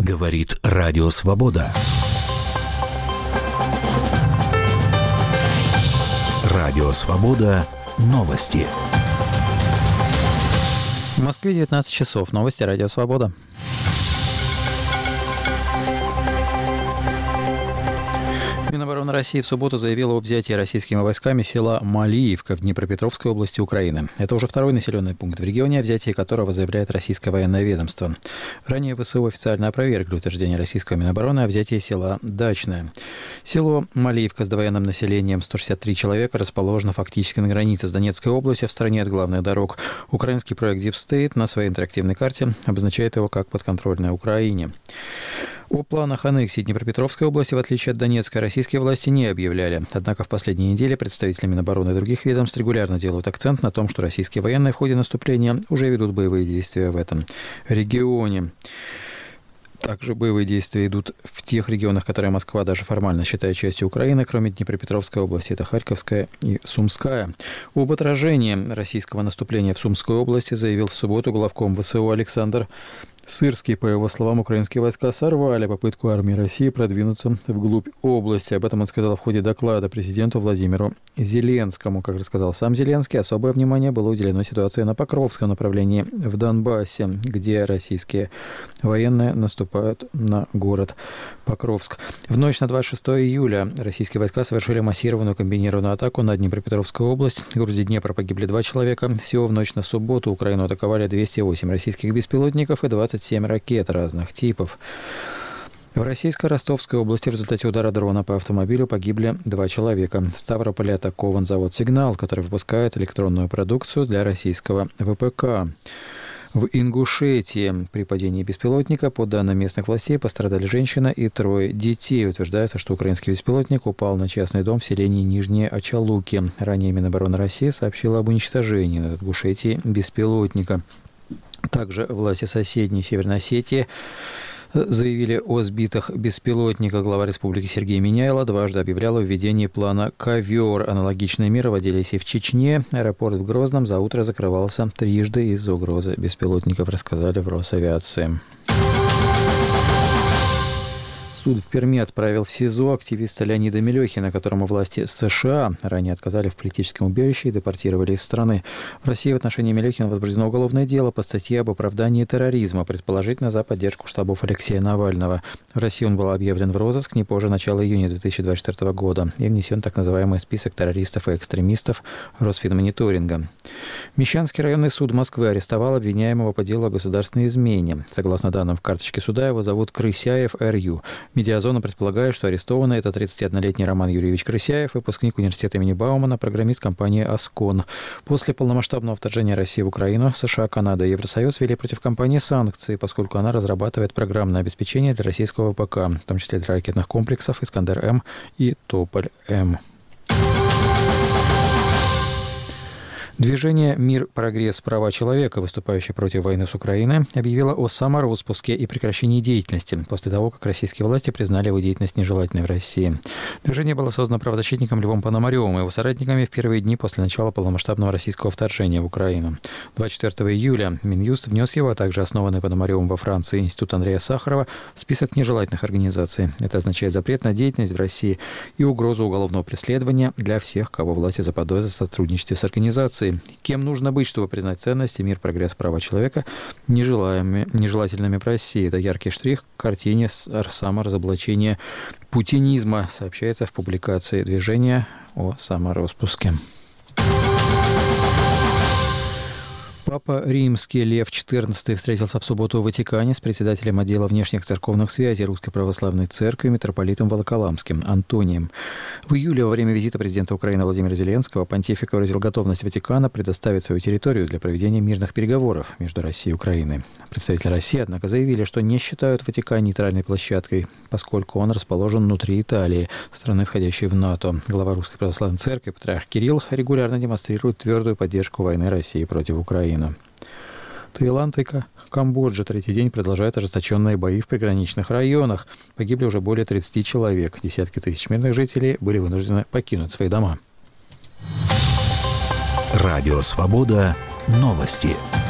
Говорит Радио Свобода. Радио Свобода. Новости. В Москве 19 часов. Новости Радио Свобода. Минобороны России в субботу заявила о взятии российскими войсками села Малиевка в Днепропетровской области Украины. Это уже второй населенный пункт в регионе, о взятии которого заявляет российское военное ведомство. Ранее ВСУ официально опровергли утверждение российского Минобороны о взятии села Дачное. Село Малиевка с довоенным населением 163 человека расположено фактически на границе с Донецкой областью, в стороне от главных дорог. Украинский проект Deep State на своей интерактивной карте обозначает его как подконтрольное Украине. О планах аннексии Днепропетровской области, в отличие от Донецкой, российские власти не объявляли. Однако в последние недели представители Минобороны и других ведомств регулярно делают акцент на том, что российские военные в ходе наступления уже ведут боевые действия в этом регионе. Также боевые действия идут в тех регионах, которые Москва даже формально считает частью Украины, кроме Днепропетровской области. Это Харьковская и Сумская. Об отражении российского наступления в Сумской области заявил в субботу главком ВСУ Александр Сырский. По его словам, украинские войска сорвали попытку армии России продвинуться вглубь области. Об этом он сказал в ходе доклада президенту Владимиру Зеленскому. Как рассказал сам Зеленский, особое внимание было уделено ситуации на Покровском направлении в Донбассе, где российские военные наступают на город Покровск. В ночь на 26 июля российские войска совершили массированную комбинированную атаку на Днепропетровскую область. В городе Днепр погибли 2 человека. Всего в ночь на субботу Украину атаковали 208 российских беспилотников и 27 ракет разных типов. В российской Ростовской области в результате удара дрона по автомобилю погибли 2 человека. В Ставрополе атакован завод «Сигнал», который выпускает электронную продукцию для российского ВПК. В Ингушетии при падении беспилотника, по данным местных властей, пострадали женщина и 3 детей. Утверждается, что украинский беспилотник упал на частный дом в селении Нижние Очалуки. Ранее Минобороны России сообщила об уничтожении над Ингушетией беспилотника. Также власти соседней Северной Осетии заявили о сбитых беспилотниках. Глава республики Сергей Миняйло дважды объявлял о введении плана «Ковер». Аналогичные меры вводились и в Чечне. Аэропорт в Грозном за утро закрывался трижды из-за угрозы беспилотников, рассказали в Росавиации. Суд в Перми отправил в СИЗО активиста Леонида Мелехина, которому власти США ранее отказали в политическом убежище и депортировали из страны. В России в отношении Мелехина возбуждено уголовное дело по статье об оправдании терроризма, предположительно за поддержку штабов Алексея Навального. В России он был объявлен в розыск не позже начала июня 2024 года и внесен в так называемый список террористов и экстремистов Росфинмониторинга. Мещанский районный суд Москвы арестовал обвиняемого по делу о государственной измене. Согласно данным в карточке суда, его зовут Крысяев Р.Ю. Медиазона предполагает, что арестованный – это 31-летний Роман Юрьевич Крысяев, выпускник университета имени Баумана, программист компании «Аскон». После полномасштабного вторжения России в Украину США, Канада и Евросоюз ввели против компании санкции, поскольку она разрабатывает программное обеспечение для российского ВПК, в том числе для ракетных комплексов «Искандер-М» и «Тополь-М». Движение «Мир, прогресс, права человека», выступающее против войны с Украиной, объявило о самороспуске и прекращении деятельности после того, как российские власти признали его деятельность нежелательной в России. Движение было создано правозащитником Львом Пономаревым и его соратниками в первые дни после начала полномасштабного российского вторжения в Украину. 24 июля Минюст внес его, а также основанный Пономаревым во Франции Институт Андрея Сахарова, в список нежелательных организаций. Это означает запрет на деятельность в России и угрозу уголовного преследования для всех, кого власти заподозрят в сотрудничестве с организацией. Кем нужно быть, чтобы признать ценности, мир, прогресс, права человека нежелательными в России? Это яркий штрих к картине саморазоблачения путинизма, сообщается в публикации движения о самороспуске. Папа Римский Лев XIV встретился в субботу в Ватикане с председателем отдела внешних церковных связей Русской Православной Церкви митрополитом Волоколамским Антонием. В июле во время визита президента Украины Владимира Зеленского понтифик выразил готовность Ватикана предоставить свою территорию для проведения мирных переговоров между Россией и Украиной. Представители России, однако, заявили, что не считают Ватикан нейтральной площадкой, поскольку он расположен внутри Италии, страны, входящей в НАТО. Глава Русской Православной Церкви патриарх Кирилл регулярно демонстрирует твердую поддержку войны России против Украины. Таиланд и Камбоджа третий день продолжают ожесточенные бои в приграничных районах. Погибли уже более 30 человек. Десятки тысяч мирных жителей были вынуждены покинуть свои дома. Радио «Свобода». Новости.